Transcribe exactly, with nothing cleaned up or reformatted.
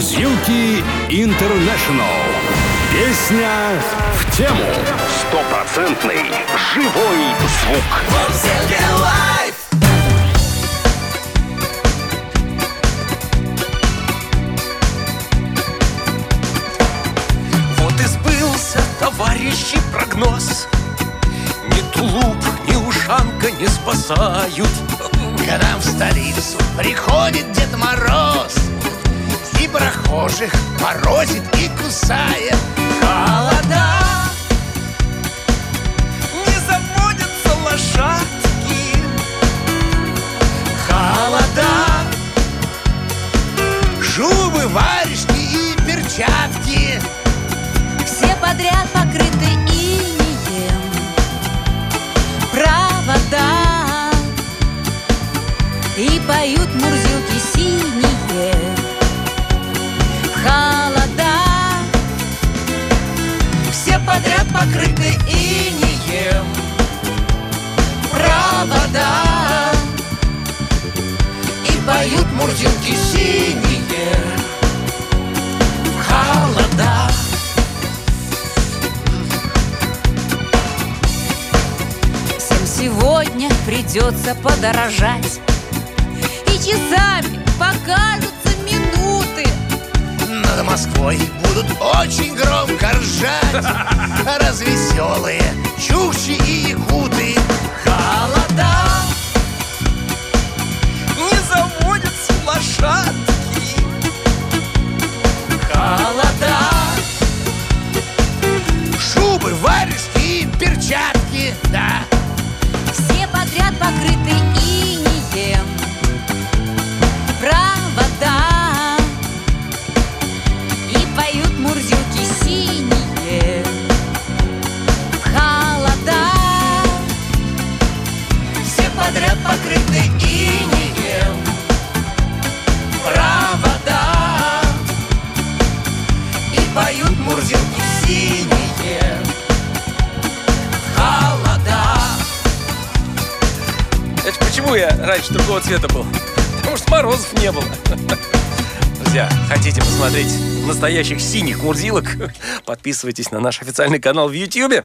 Мурзилки Интернешнл. Песня в тему. Стопроцентный живой звук. Мурзилки лайф. Вот и сбылся, товарищи, прогноз. Ни тулуп, ни ушанка не спасают. К нам в столицу приходит Дед Мороз и прохожих морозит и кусает. Холода, не заводятся лошадки. Холода, шубы, варежки и перчатки. Все подряд покрыты инеем. Провода и поют мурзилки синие. В холода Все подряд покрыты инеем. Провода и поют мурзилки синие. В холода. всем сегодня придется подорожать, и часами покажутся минуты. Над Москвой будут очень громко ржать развеселые чукчи и якуты. Холода, не заводятся лошадки. Холода, Шубы, варежки и перчатки, да. Все подряд покрыты инеем. Провода и поют мурзилки синие. В холода все подряд покрыты инеем. Провода и поют мурзилки синие. Холода. Это почему я раньше другого цвета был? Потому что морозов не было. Друзья, хотите посмотреть настоящих синих мурзилок? Подписывайтесь на наш официальный канал в Ютьюбе.